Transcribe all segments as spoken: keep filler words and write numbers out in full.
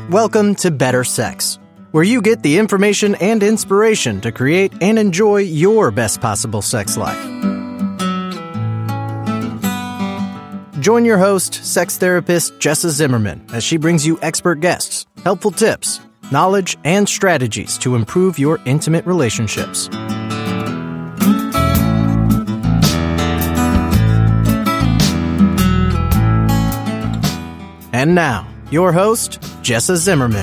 Welcome to Better Sex, where you get the information and inspiration to create and enjoy your best possible sex life. Join your host, sex therapist Jessa Zimmerman, as she brings you expert guests, helpful tips, knowledge, and strategies to improve your intimate relationships. And now, your host, Jessa Zimmerman.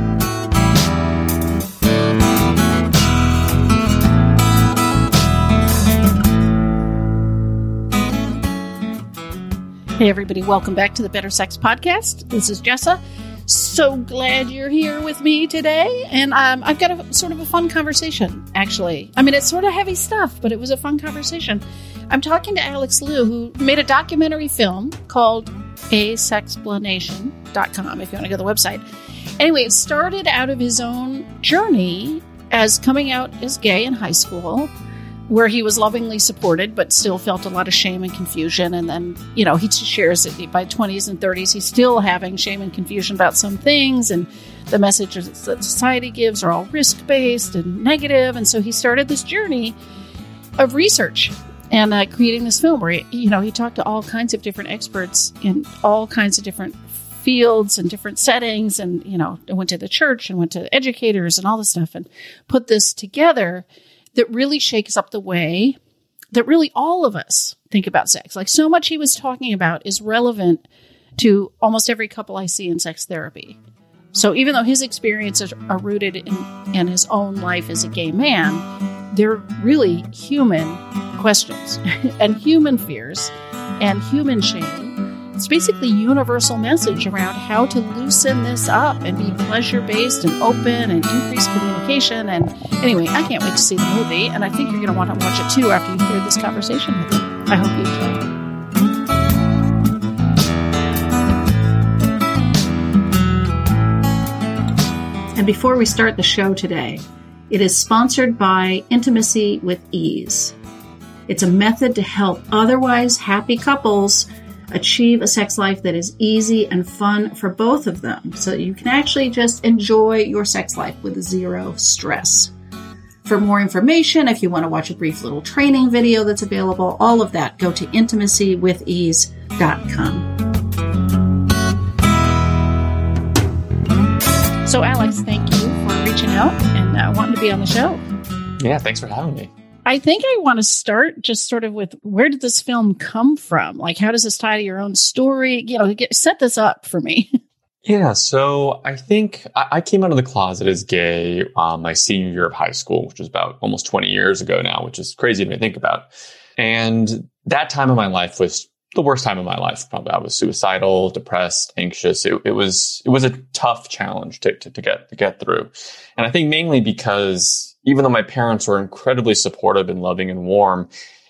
Hey everybody, welcome back to the Better Sex Podcast. This is Jessa. So glad you're here with me today. And um, I've got a sort of a fun conversation, actually. I mean, it's sort of heavy stuff, but it was a fun conversation. I'm talking to Alex Liu, who made a documentary film called a sexplanation dot com, if you want to go to the website. Anyway, it started out of his own journey as coming out as gay in high school, where he was lovingly supported, but still felt a lot of shame and confusion. And then, you know, he shares that by twenties and thirties, he's still having shame and confusion about some things. And the messages that society gives are all risk-based and negative. And so he started this journey of research and uh, creating this film where, he, you know, he talked to all kinds of different experts in all kinds of different fields and different settings. And, you know, went to the church and went to educators and all this stuff and put this together that really shakes up the way that really all of us think about sex. Like, so much he was talking about is relevant to almost every couple I see in sex therapy. So even though his experiences are rooted in, in his own life as a gay man, they're really human questions and human fears and human shame. It's basically a universal message around how to loosen this up and be pleasure-based and open and increase communication. And anyway, I can't wait to see the movie, and I think you're going to want to watch it too after you hear this conversation with him. I hope you enjoy it. And before we start the show today, it is sponsored by Intimacy with Ease. It's a method to help otherwise happy couples achieve a sex life that is easy and fun for both of them, so that you can actually just enjoy your sex life with zero stress. For more information, if you want to watch a brief little training video that's available, all of that, go to intimacy with ease dot com. So Alex, thank you for reaching out and uh, wanting to be on the show. Yeah, thanks for having me. I think I want to start just sort of with, where did this film come from? Like, how does this tie to your own story? You know, get, set this up for me. Yeah, so I think I, I came out of the closet as gay um, my senior year of high school, which was about almost twenty years ago now, which is crazy to think about. And that time of my life was the worst time of my life. Probably I was suicidal, depressed, anxious. It, it was it was a tough challenge to, to, to get to get through. And I think mainly because even though my parents were incredibly supportive and loving and warm,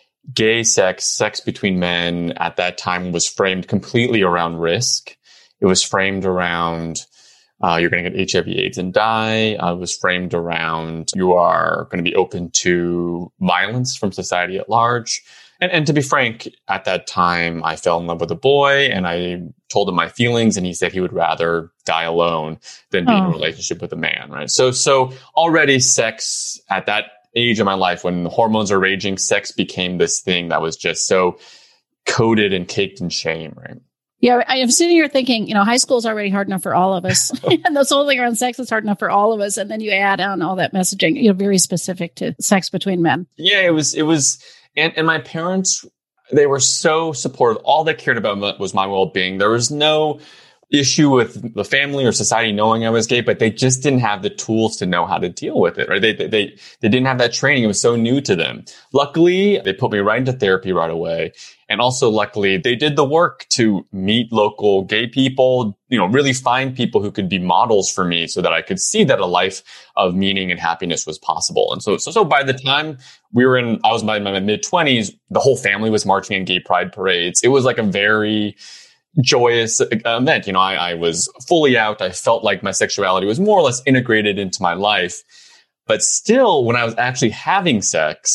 gay sex, sex between men at that time was framed completely around risk. It was framed around uh, you're going to get H I V AIDS and die. Uh, it was framed around you are going to be open to violence from society at large. And, and to be frank, at that time, I fell in love with a boy and I told him my feelings and he said he would rather die alone than be oh. in a relationship with a man, right? So, so already sex at that age of my life, when the hormones are raging, sex became this thing that was just so coated and caked in shame, right? Yeah, I am sitting here thinking, you know, high school is already hard enough for all of us. And this whole thing around sex is hard enough for all of us. And then you add on all that messaging, you know, very specific to sex between men. Yeah, it was, it was, and, and my parents, they were so supportive. All they cared about was my well-being. There was no issue with the family or society knowing I was gay, but they just didn't have the tools to know how to deal with it, right? They, they, they, they didn't have that training. It was so new to them. Luckily, they put me right into therapy right away. And also, luckily, they did the work to meet local gay people, you know, really find people who could be models for me so that I could see that a life of meaning and happiness was possible. And so, so, so by the time we were in, I was in my, my mid twenties, the whole family was marching in gay pride parades. It was like a very joyous event. You know, I, I was fully out. I felt like my sexuality was more or less integrated into my life. But still, when I was actually having sex,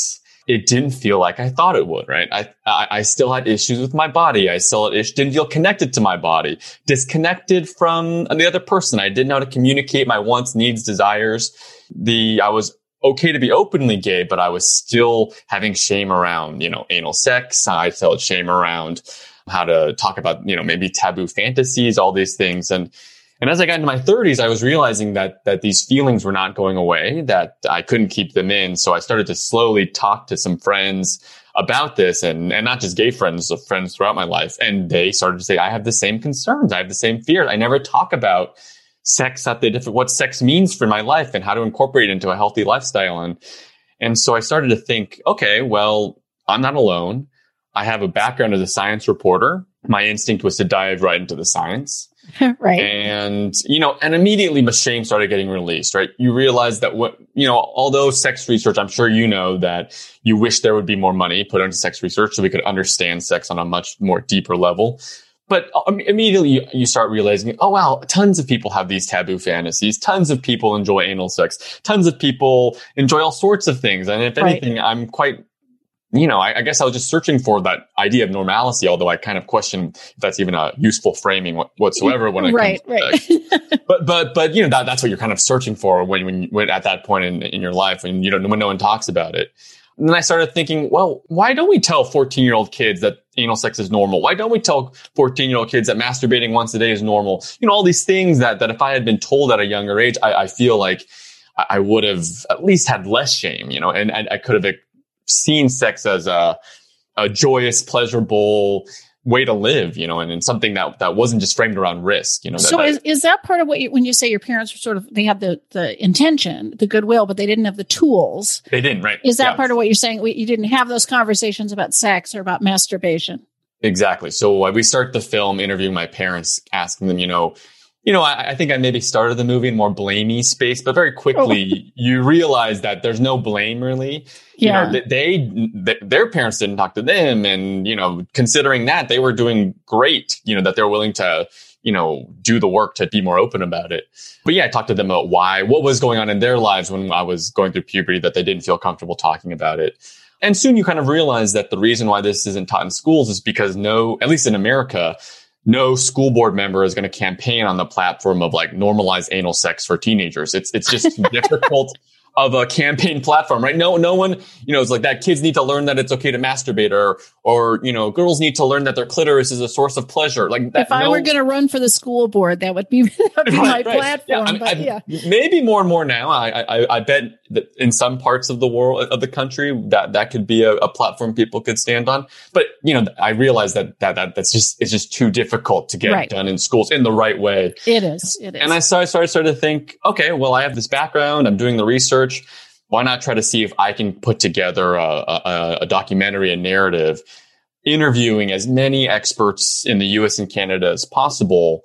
it didn't feel like I thought it would, right? I, I, I still had issues with my body. I still had issues, didn't feel connected to my body, disconnected from the other person. I didn't know how to communicate my wants, needs, desires. The, I was okay to be openly gay, but I was still having shame around, you know, anal sex. I felt shame around how to talk about, you know, maybe taboo fantasies, all these things. And, And as I got into my thirties, I was realizing that that these feelings were not going away, that I couldn't keep them in. So I started to slowly talk to some friends about this, and, and not just gay friends, of friends throughout my life. And they started to say, I have the same concerns. I have the same fears. I never talk about sex at the different, what sex means for my life and how to incorporate it into a healthy lifestyle. And, and so I started to think, okay, well, I'm not alone. I have a background as a science reporter. My instinct was to dive right into the science. Right. And, you know, and immediately my shame started getting released, right? You realize that what, you know, although sex research, I'm sure you know that you wish there would be more money put into sex research so we could understand sex on a much more deeper level. But immediately you, you start realizing, oh, wow, tons of people have these taboo fantasies. Tons of people enjoy anal sex. Tons of people enjoy all sorts of things. And if anything, right. I'm quite You know, I, I guess I was just searching for that idea of normalcy, although I kind of question if that's even a useful framing whatsoever when it right, comes right. to But, but, but, you know, that, that's what you're kind of searching for when, when, when at that point in, in your life, when you don't, when no one talks about it. And then I started thinking, well, why don't we tell fourteen year old kids that anal sex is normal? Why don't we tell fourteen year old kids that masturbating once a day is normal? You know, all these things that, that if I had been told at a younger age, I, I feel like I would have at least had less shame, you know, and I, I could have seen sex as a, a joyous, pleasurable way to live, you know, and, and something that, that wasn't just framed around risk, you know. That, so that, is, is that part of what you, when you say your parents were sort of, they had the, the intention, the goodwill, but they didn't have the tools? They didn't, right. Is that yeah. part of what you're saying? You didn't have those conversations about sex or about masturbation? Exactly. So uh, we start the film interviewing my parents, asking them, you know, You know, I, I think I maybe started the movie in more blamey space, but very quickly oh. you realize that there's no blame really. You yeah. know, they, they, their parents didn't talk to them. And, you know, considering that, they were doing great, you know, that they're willing to, you know, do the work to be more open about it. But yeah, I talked to them about why, what was going on in their lives when I was going through puberty that they didn't feel comfortable talking about it. And soon you kind of realize that the reason why this isn't taught in schools is because no, at least in America, no school board member is going to campaign on the platform of like normalize anal sex for teenagers. It's it's just difficult of a campaign platform, right? No, no one, you know, it's like that kids need to learn that it's okay to masturbate, or, or, you know, girls need to learn that their clitoris is a source of pleasure. Like that. If I no, were going to run for the school board, that would be, that would be right, my right. platform. Yeah, but I, yeah. Maybe more and more now. I, I, I bet that in some parts of the world, of the country, that, that could be a, a platform people could stand on. But, you know, I realize that, that, that that's just, it's just too difficult to get right. done in schools in the right way. It is. It is. And I started, started, started to think, okay, well, I have this background. I'm doing the research. Why not try to see if I can put together a, a, a documentary, a narrative, interviewing as many experts in the U S and Canada as possible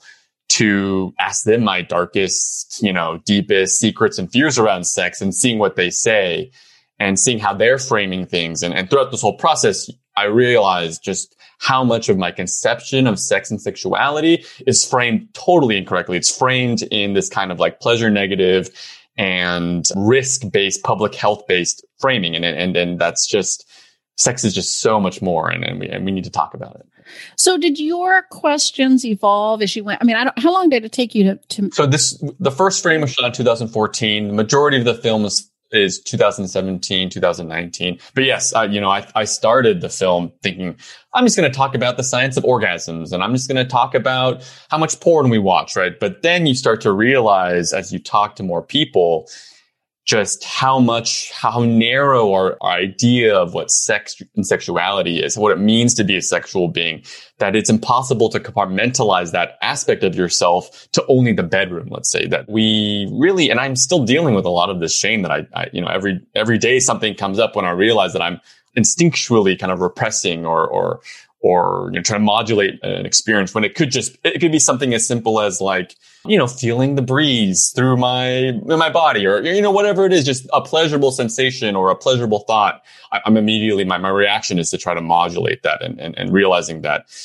to ask them my darkest, you know, deepest secrets and fears around sex, and seeing what they say and seeing how they're framing things. And, and throughout this whole process, I realized just how much of my conception of sex and sexuality is framed totally incorrectly. It's framed in this kind of like pleasure negative and risk-based, public health-based framing. And, and, and that's just, sex is just so much more. And, and we, and we need to talk about it. So did your questions evolve as you went? I mean, I don't, how long did it take you to, to... So this, the first frame was shot in two thousand fourteen. The majority of the film is, is two thousand seventeen, two thousand nineteen. But yes, I, you know, I, I started the film thinking, I'm just going to talk about the science of orgasms, and I'm just going to talk about how much porn we watch, right? But then you start to realize as you talk to more people, just how much, how narrow our, our idea of what sex and sexuality is, what it means to be a sexual being, that it's impossible to compartmentalize that aspect of yourself to only the bedroom, let's say. That we really, and I'm still dealing with a lot of this shame that I, I you know, every, every day something comes up when I realize that I'm instinctually kind of repressing or, or, or, you know, trying to modulate an experience when it could just, it could be something as simple as like, you know, feeling the breeze through my, my body, or, you know, whatever it is, just a pleasurable sensation or a pleasurable thought. I, I'm immediately, my, my reaction is to try to modulate that, and, and, and realizing that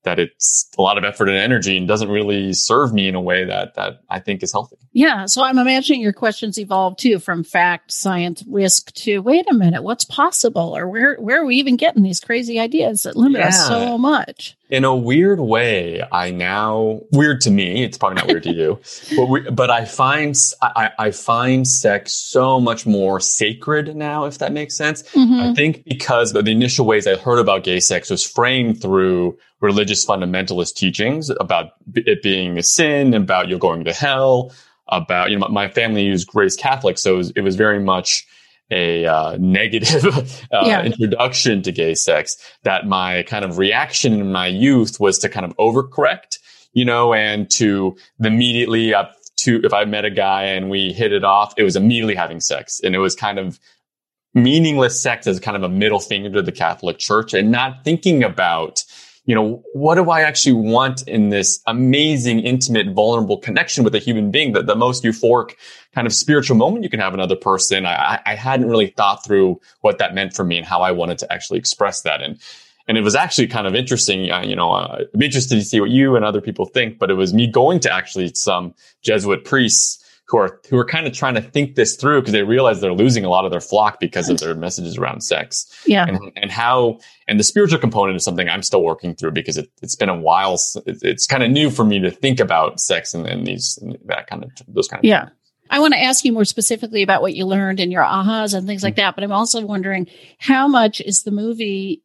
that it's a lot of effort and energy and doesn't really serve me in a way that that I think is healthy. Yeah. So I'm imagining your questions evolve too from fact, science, risk to wait a minute, what's possible? Or where, where are we even getting these crazy ideas that limit yeah. us so much? In a weird way, I now, weird to me, it's probably not weird to you, but we, but I find, I, I find sex so much more sacred now, if that makes sense. Mm-hmm. I think because the initial ways I heard about gay sex was framed through religious fundamentalist teachings about it being a sin, about you're going to hell, about, you know, my family was raised Catholic, so it was, it was very much a uh, negative uh, yeah. introduction to gay sex, that my kind of reaction in my youth was to kind of overcorrect, you know, and to immediately up to, if I met a guy and we hit it off, it was immediately having sex. And it was kind of meaningless sex as kind of a middle finger to the Catholic Church, and not thinking about, you know, what do I actually want in this amazing, intimate, vulnerable connection with a human being, that the most euphoric kind of spiritual moment you can have another person. I, I hadn't really thought through what that meant for me and how I wanted to actually express that. And, and it was actually kind of interesting. Uh, you know, uh, I'm interested to see what you and other people think, but it was me going to actually some Jesuit priests who are, who are kind of trying to think this through, because they realize they're losing a lot of their flock because of their messages around sex. Yeah. And, and how, and the spiritual component is something I'm still working through, because it, it's been a while. It's, it's kind of new for me to think about sex and, and these, and that kind of, those kind of yeah. things. I want to ask you more specifically about what you learned and your ahas and things like that. But I'm also wondering, how much is the movie,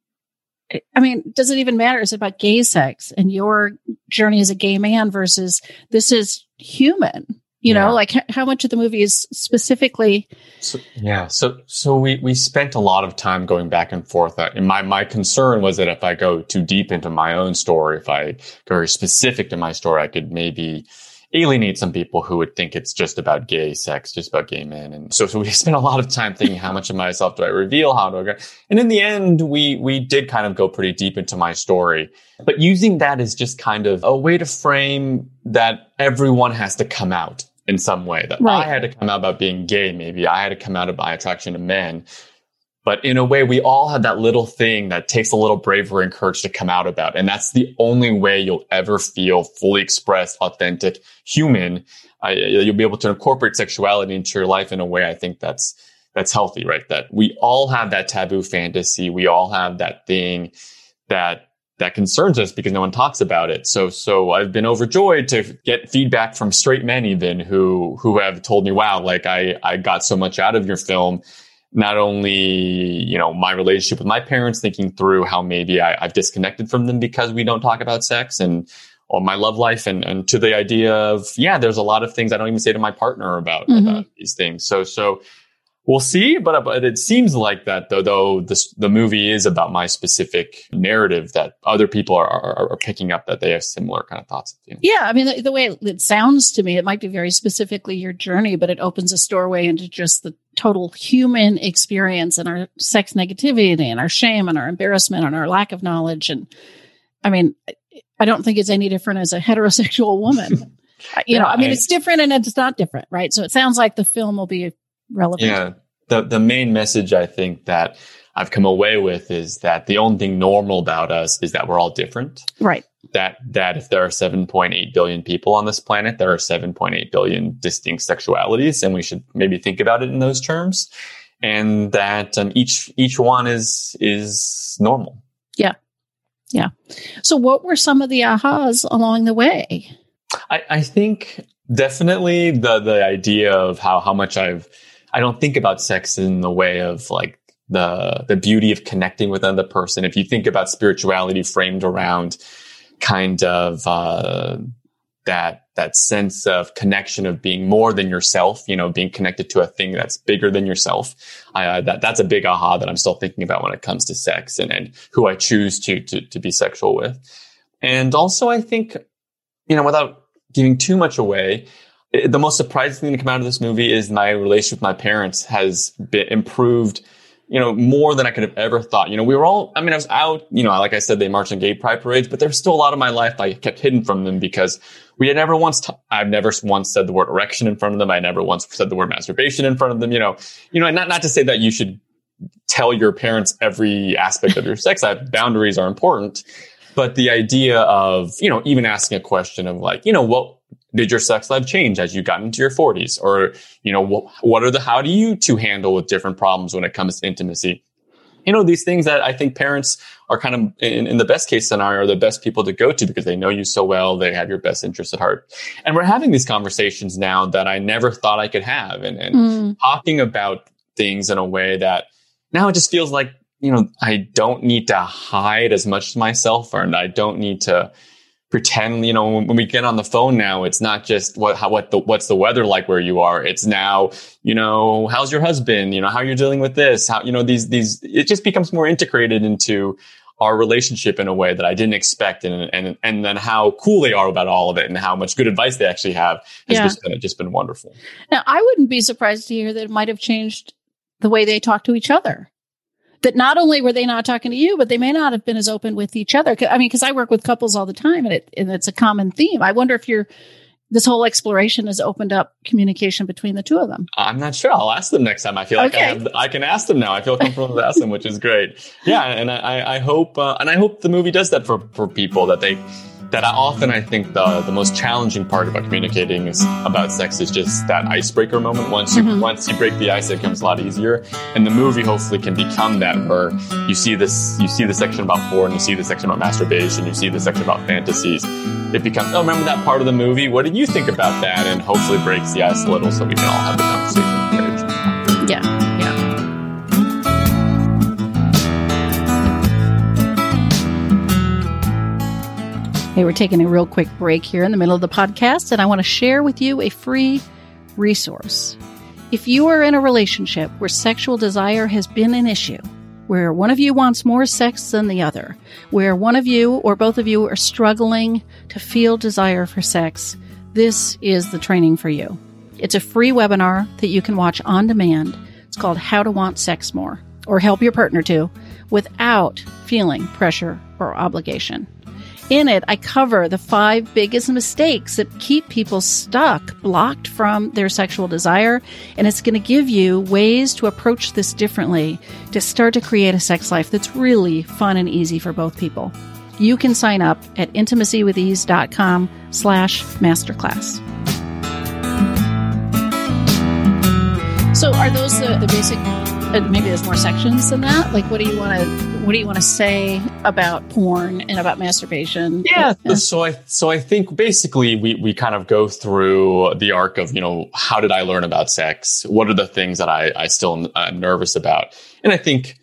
I mean, does it even matter? Is it about gay sex and your journey as a gay man versus this is human? You know, yeah. like h- how much of the movie is specifically. So, yeah. So, so we, we spent a lot of time going back and forth. Uh, and my, my concern was that if I go too deep into my own story, if I go very specific to my story, I could maybe alienate some people who would think it's just about gay sex, just about gay men. And so, so we spent a lot of time thinking, how much of myself do I reveal? How do I go? And in the end, we, we did kind of go pretty deep into my story, but using that as just kind of a way to frame that everyone has to come out in some way, that right. I had to come out about being gay. Maybe I had to come out of my attraction to men. But in a way, we all have that little thing that takes a little bravery and courage to come out about. And that's the only way you'll ever feel fully expressed, authentic, human. Uh, you'll be able to incorporate sexuality into your life in a way I think that's that's healthy, right? That we all have that taboo fantasy. We all have that thing that that concerns us because no one talks about it. So, so I've been overjoyed to get feedback from straight men even who, who have told me, wow, like I, I got so much out of your film. Not only, you know, my relationship with my parents, thinking through how maybe I, I've disconnected from them because we don't talk about sex, and or my love life, and, and to the idea of, yeah, there's a lot of things I don't even say to my partner about, mm-hmm. about these things. So, so we'll see, but, but it seems like that though, though this, the movie is about my specific narrative, that other people are, are, are picking up, that they have similar kind of thoughts. You know? Yeah. I mean, the, the way it sounds to me, it might be very specifically your journey, but it opens a doorway into just the total human experience and our sex negativity and our shame and our embarrassment and our lack of knowledge. And I mean, I don't think it's any different as a heterosexual woman. you yeah, know, I mean, I, it's different and it's not different, right? So it sounds like the film will be relevant. Yeah. The, the main message I think that I've come away with is that the only thing normal about us is that we're all different. Right. That, that if there are seven point eight billion people on this planet, there are seven point eight billion distinct sexualities, and we should maybe think about it in those terms. And that um, each, each one is, is normal. Yeah. Yeah. So what were some of the ahas along the way? I, I think definitely the, the idea of how, how much I've, I don't think about sex in the way of like the, the beauty of connecting with another person. If you think about spirituality framed around kind of, uh, that, that sense of connection of being more than yourself, you know, being connected to a thing that's bigger than yourself. Uh, that, that's a big aha that I'm still thinking about when it comes to sex and, and who I choose to, to, to be sexual with. And also I think, you know, without giving too much away, the most surprising thing to come out of this movie is my relationship with my parents has been improved, you know, more than I could have ever thought. You know, we were all, I mean, I was out, you know, like I said, they marched in gay pride parades, but there's still a lot of my life I kept hidden from them because we had never once, t- I've never once said the word erection in front of them. I never once said the word masturbation in front of them, you know, you know, and not, not to say that you should tell your parents every aspect of your sex life. Boundaries are important. But the idea of, you know, even asking a question of like, you know, what did your sex life change as you got into your forties? Or, you know, what, what are the, how do you two handle with different problems when it comes to intimacy? You know, these things that I think parents are kind of, in, in the best case scenario, are the best people to go to because they know you so well. They have your best interests at heart. And we're having these conversations now that I never thought I could have. And, and mm. talking about things in a way that now it just feels like, you know, I don't need to hide as much as myself, or I don't need to pretend, you know, when, when we get on the phone now, it's not just what, how, what the, what's the weather like where you are. It's now, you know, how's your husband? You know, how you're dealing with this? How, you know, these, these, it just becomes more integrated into our relationship in a way that I didn't expect. And, and, and then how cool they are about all of it and how much good advice they actually have has yeah. just been, just been wonderful. Now, I wouldn't be surprised to hear that it might have changed the way they talk to each other. That not only were they not talking to you, but they may not have been as open with each other. I mean, because I work with couples all the time, and it and it's a common theme. I wonder if you're this whole exploration has opened up communication between the two of them. I'm not sure. I'll ask them next time. I feel like okay. I, have, I can ask them now. I feel comfortable to ask them, which is great. Yeah, and I, I hope uh, and I hope the movie does that for, for people that they. That I often, I think the, the most challenging part about communicating is about sex is just that icebreaker moment. Once you, mm-hmm. once you break the ice, it becomes a lot easier. And the movie hopefully can become that, where you see this, you see the section about porn, you see the section about masturbation, you see the section about fantasies. It becomes, oh, remember that part of the movie? What did you think about that? And hopefully breaks the ice a little so we can all have the conversation. Yeah. Yeah. Hey, we're taking a real quick break here in the middle of the podcast, and I want to share with you a free resource. If you are in a relationship where sexual desire has been an issue, where one of you wants more sex than the other, where one of you or both of you are struggling to feel desire for sex, this is the training for you. It's a free webinar that you can watch on demand. It's called How to Want Sex More, or Help Your Partner To, without feeling pressure or obligation. In it, I cover the five biggest mistakes that keep people stuck, blocked from their sexual desire, and it's going to give you ways to approach this differently to start to create a sex life that's really fun and easy for both people. You can sign up at intimacywithease.com slash masterclass. So are those the, the basic, uh, maybe there's more sections than that? Like, what do you want to... What do you want to say about porn and about masturbation? Yeah, yeah. So I so I think basically we we kind of go through the arc of, you know, how did I learn about sex? What are the things that I, I still am nervous about? And I think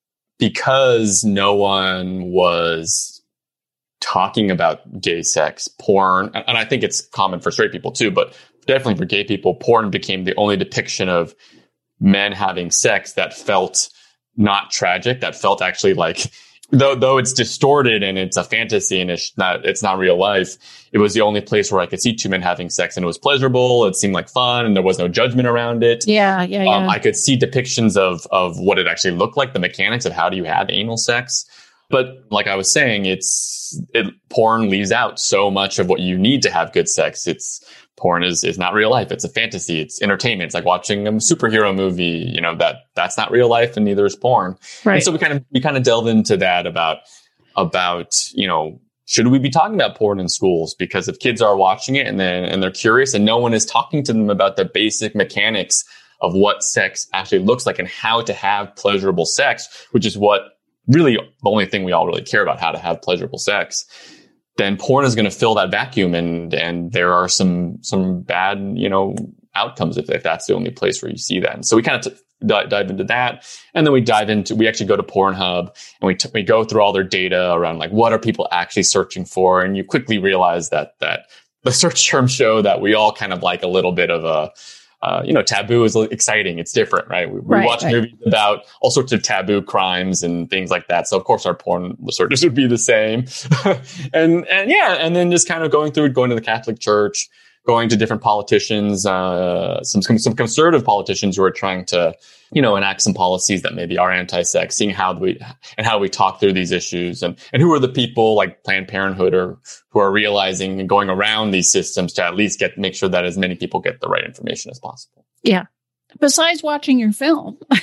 because no one was talking about gay sex, porn, and I think it's common for straight people too, but definitely for gay people, porn became the only depiction of men having sex that felt not tragic, that felt actually like, though though it's distorted and it's a fantasy and it's not it's not real life, it was the only place where I could see two men having sex and it was pleasurable, it seemed like fun, and there was no judgment around it. Yeah, yeah, yeah. Um, I could see depictions of of what it actually looked like, the mechanics of how do you have anal sex. But like I was saying, it's it, porn leaves out so much of what you need to have good sex. It's porn is is not real life. It's a fantasy. It's entertainment. It's like watching a superhero movie. You know, that that's not real life, and neither is porn. Right. And so we kind of we kind of delve into that about about you know, should we be talking about porn in schools? Because if kids are watching it and then and they're curious and no one is talking to them about the basic mechanics of what sex actually looks like and how to have pleasurable sex, which is what really the only thing we all really care about, how to have pleasurable sex, then porn is going to fill that vacuum. And, and there are some, some bad, you know, outcomes if, if that's the only place where you see that. And so we kind of t- d- dive into that. And then we dive into, we actually go to Pornhub and we, t- we go through all their data around like, what are people actually searching for? And you quickly realize that, that the search terms show that we all kind of like a little bit of a, Uh, you know, taboo is exciting. It's different, right? We, we right, watch right. movies about all sorts of taboo crimes and things like that. So of course our porn searches would be the same. and, and yeah, and then just kind of going through, going to the Catholic Church, going to different politicians, uh, some, some conservative politicians who are trying to, you know, enact some policies that maybe are anti-sex, seeing how we, and how we talk through these issues, and, and who are the people like Planned Parenthood or who are realizing and going around these systems to at least get, make sure that as many people get the right information as possible. Yeah. Besides watching your film,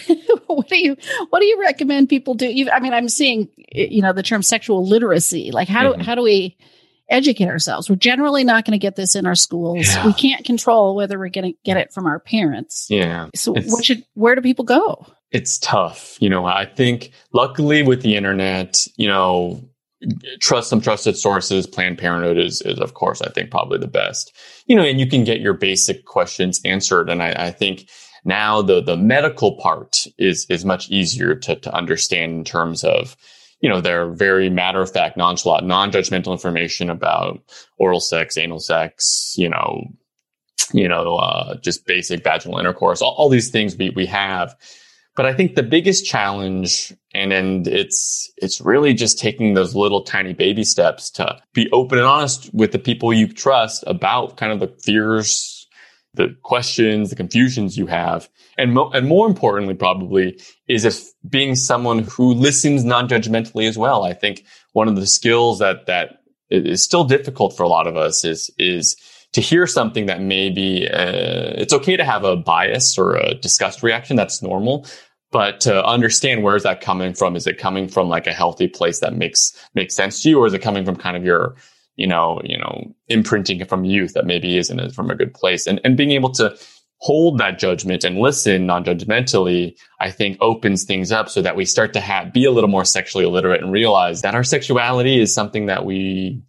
what do you what do you recommend people do? You, I mean, I'm seeing, you know, the term sexual literacy. Like, how do mm-hmm. how do we educate ourselves? We're generally not going to get this in our schools. Yeah. We can't control whether we're going to get it from our parents. Yeah. So, what should where do people go? It's tough. You know, I think luckily with the internet, you know, trust some trusted sources. Planned Parenthood is, is of course, I think probably the best. You know, and you can get your basic questions answered. And I, I think now the the medical part is is much easier to to understand in terms of, you know, they're very matter of fact, nonchalant, non-judgmental information about oral sex, anal sex, you know, you know, uh, just basic vaginal intercourse, all, all these things we we have. But I think the biggest challenge, and and it's it's really just taking those little tiny baby steps to be open and honest with the people you trust about kind of the fears, the questions, the confusions you have. And, mo- and more importantly, probably, is if being someone who listens non-judgmentally as well. I think one of the skills that that is still difficult for a lot of us is is to hear something that maybe uh, it's okay to have a bias or a disgust reaction. That's normal. But to understand, where is that coming from? Is it coming from like a healthy place that makes makes sense to you, or is it coming from kind of your, you know, you know, imprinting from youth that maybe isn't from a good place? And and being able to hold that judgment and listen non-judgmentally, I think opens things up so that we start to have be a little more sexually illiterate and realize that our sexuality is something that we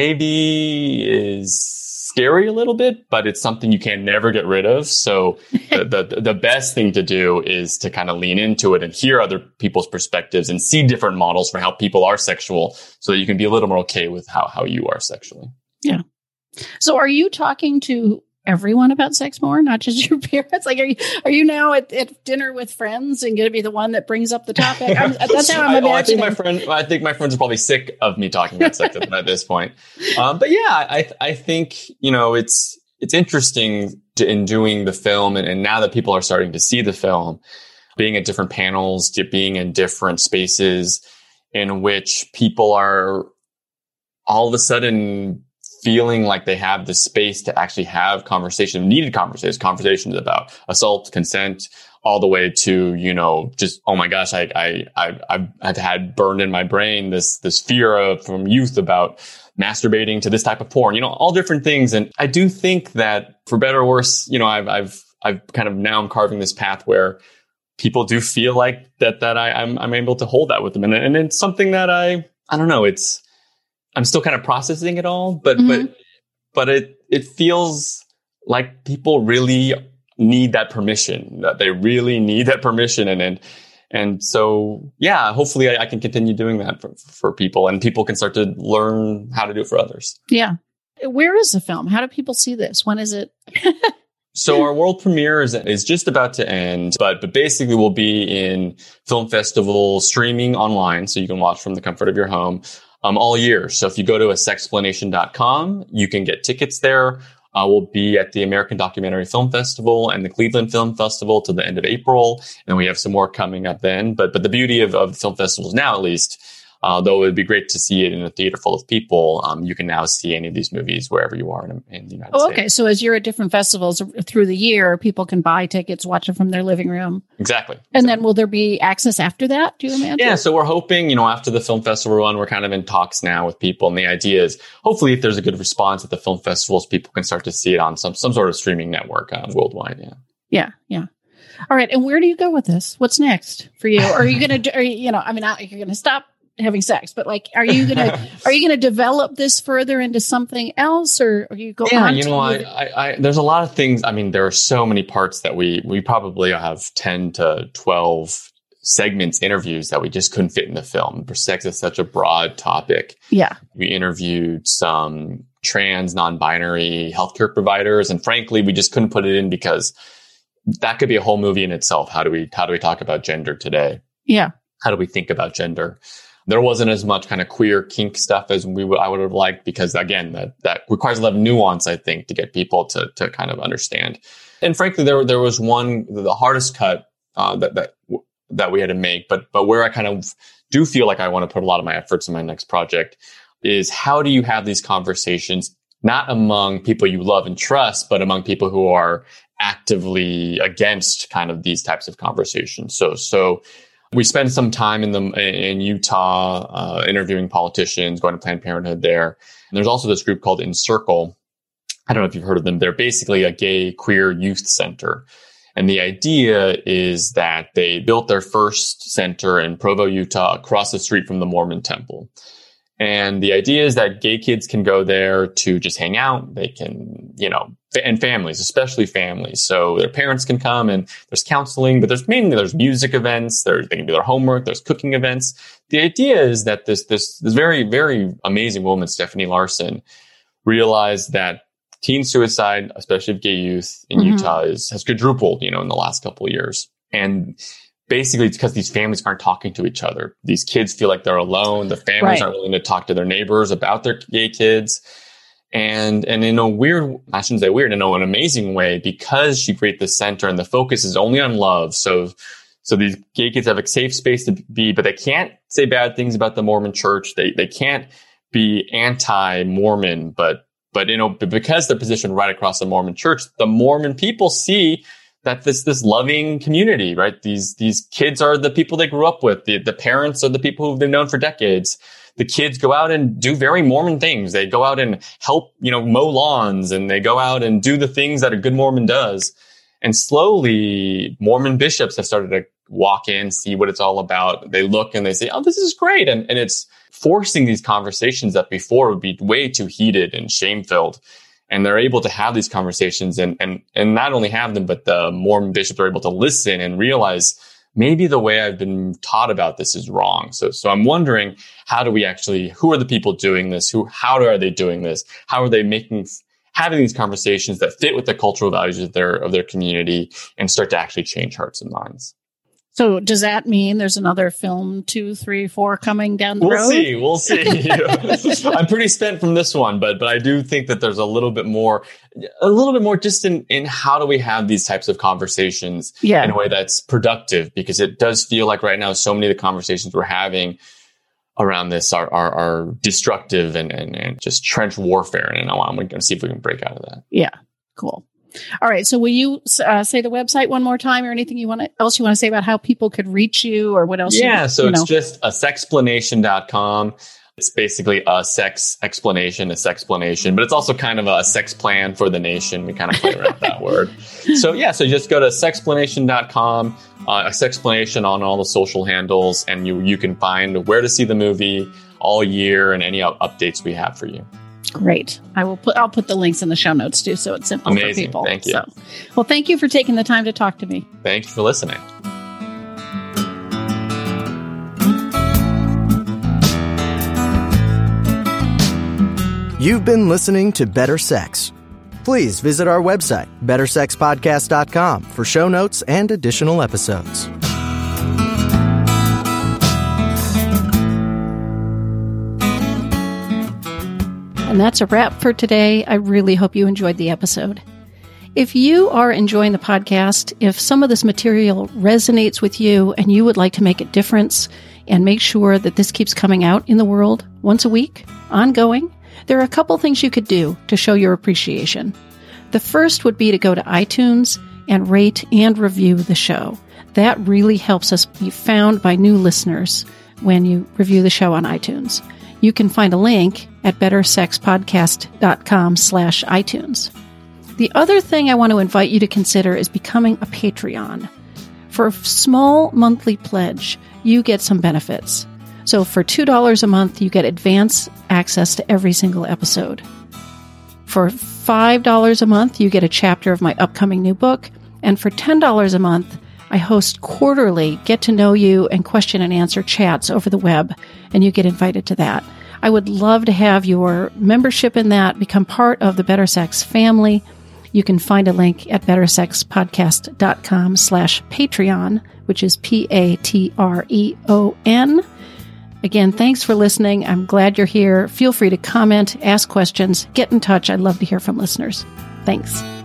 maybe is scary a little bit, but it's something you can never get rid of. So the, the the best thing to do is to kind of lean into it and hear other people's perspectives and see different models for how people are sexual, so that you can be a little more okay with how, how you are sexually. Yeah. So are you talking to everyone about sex more, not just your parents? Like, are you are you now at, at dinner with friends and going to be the one that brings up the topic? I'm, that's how I'm imagining. I, I think my friend, I think my friends are probably sick of me talking about sex at, at this point. Um, but yeah, I I think, you know, it's it's interesting to, in doing the film, and, and now that people are starting to see the film, being at different panels, being in different spaces in which people are all of a sudden feeling like they have the space to actually have conversation, needed conversations, conversations about assault, consent, all the way to, you know, just, oh my gosh, I, I, I, I've, I've had burned in my brain this, this fear of from youth about masturbating to this type of porn, you know, all different things. And I do think that for better or worse, you know, I've, I've, I've kind of now I'm carving this path where people do feel like that, that I, I'm, I'm able to hold that with them. And, and it's something that I, I don't know, it's, I'm still kind of processing it all, but, mm-hmm. but, but it, it feels like people really need that permission, that they really need that permission. And, and, and so, yeah, hopefully I, I can continue doing that for, for people, and people can start to learn how to do it for others. Yeah. Where is the film? How do people see this? When is it? So our world premiere is, is just about to end, but, but basically we'll be in film festival streaming online. So you can watch from the comfort of your home. Um, all year. So if you go to a sexplanation dot com, you can get tickets there. Uh, we'll be at the American Documentary Film Festival and the Cleveland Film Festival till the end of April. And we have some more coming up then. But but the beauty of, of film festivals now, at least, uh, though it would be great to see it in a theater full of people, um, you can now see any of these movies wherever you are in, in the United oh, States. Okay. So as you're at different festivals through the year, people can buy tickets, watch it from their living room. Exactly. And exactly. then will there be access after that, do you imagine? Yeah. So we're hoping, you know, after the film festival run, we're kind of in talks now with people. And the idea is hopefully if there's a good response at the film festivals, people can start to see it on some, some sort of streaming network uh, worldwide. Yeah. Yeah. Yeah. All right. And where do you go with this? What's next for you? Are you going to, are you, you know, I mean, you're going to stop having sex, but like, are you gonna are you gonna develop this further into something else, or are you going? Yeah, on you know, I, I, I, there's a lot of things. I mean, there are so many parts that we we probably have ten to twelve segments, interviews that we just couldn't fit in the film. Sex is such a broad topic. Yeah, we interviewed some trans, non-binary healthcare providers, and frankly, we just couldn't put it in because that could be a whole movie in itself. How do we how do we talk about gender today? Yeah, how do we think about gender? There wasn't as much kind of queer kink stuff as we would, I would have liked, because again, that, that requires a lot of nuance, I think, to get people to, to kind of understand. And frankly, there, there was one, the hardest cut, uh, that, that, that we had to make, but, but where I kind of do feel like I want to put a lot of my efforts in my next project is how do you have these conversations, not among people you love and trust, but among people who are actively against kind of these types of conversations. So, so we spend some time in the in Utah uh, interviewing politicians, going to Planned Parenthood there. And there's also this group called Encircle. I don't know if you've heard of them. They're basically a gay queer youth center. And the idea is that they built their first center in Provo, Utah, across the street from the Mormon temple. And the idea is that gay kids can go there to just hang out. They can, you know, and families, especially families. So their parents can come and there's counseling, but there's mainly there's music events. There's, they can do their homework. There's cooking events. The idea is that this, this, this very, very amazing woman, Stephanie Larson, realized that teen suicide, especially of gay youth in mm-hmm. Utah, is, has quadrupled, you know, in the last couple of years. And basically it's because these families aren't talking to each other. These kids feel like they're alone. The families right. aren't willing to talk to their neighbors about their gay kids. And, and in a weird, I shouldn't say weird, in an amazing way, because she created this center and the focus is only on love. So, so these gay kids have a safe space to be, but they can't say bad things about the Mormon church. They, they can't be anti-Mormon, but, but, you know, because they're positioned right across the Mormon church, the Mormon people see that this, this loving community, right? These, these kids are the people they grew up with. The, the parents are the people who they've known for decades. The kids go out and do very Mormon things. They go out and help, you know, mow lawns, and they go out and do the things that a good Mormon does. And slowly Mormon bishops have started to walk in, see what it's all about. They look and they say, oh, this is great. And, and it's forcing these conversations that before would be way too heated and shame-filled. And they're able to have these conversations and, and, and not only have them, but the Mormon bishops are able to listen and realize maybe the way I've been taught about this is wrong. So, so I'm wondering, how do we actually, who are the people doing this? Who, how are they doing this? How are they making, having these conversations that fit with the cultural values of their, of their community and start to actually change hearts and minds? So does that mean there's another film two, three, four coming down the we'll road? See, we'll see. I'm pretty spent from this one, but but I do think that there's a little bit more, a little bit more just in, in how do we have these types of conversations yeah. in a way that's productive? Because it does feel like right now so many of the conversations we're having around this are are, are destructive and, and, and just trench warfare. And I'm going to see if we can break out of that. Yeah, cool. All right. So will you uh, say the website one more time, or anything you want to, else you want to say about how people could reach you, or what else? Yeah. You, so you it's know? just a sexplanation dot com. It's basically a sex explanation, a sexplanation, but it's also kind of a sex plan for the nation. We kind of play around that word. So yeah, so just go to sexplanation dot com, uh, a sexplanation on all the social handles, and you, you can find where to see the movie all year and any updates we have for you. Great. I will put, I'll put the links in the show notes too, so it's simple Amazing. for people. Thank you. So, well, thank you for taking the time to talk to me. Thank you for listening. You've been listening to Better Sex. Please visit our website, better sex podcast dot com, for show notes and additional episodes. And that's a wrap for today. I really hope you enjoyed the episode. If you are enjoying the podcast, if some of this material resonates with you and you would like to make a difference and make sure that this keeps coming out in the world once a week, ongoing, there are a couple things you could do to show your appreciation. The first would be to go to iTunes and rate and review the show. That really helps us be found by new listeners when you review the show on iTunes. You can find a link at better sex podcast dot com slash iTunes. The other thing I want to invite you to consider is becoming a Patreon. For a small monthly pledge, you get some benefits. So for two dollars a month, you get advance access to every single episode. For five dollars a month, you get a chapter of my upcoming new book. And for ten dollars a month, I host quarterly get to know you and question and answer chats over the web, and you get invited to that. I would love to have your membership in that, become part of the Better Sex family. You can find a link at better sex podcast dot com slash Patreon, which is P A T R E O N. Again, thanks for listening. I'm glad you're here. Feel free to comment, ask questions, get in touch. I'd love to hear from listeners. Thanks.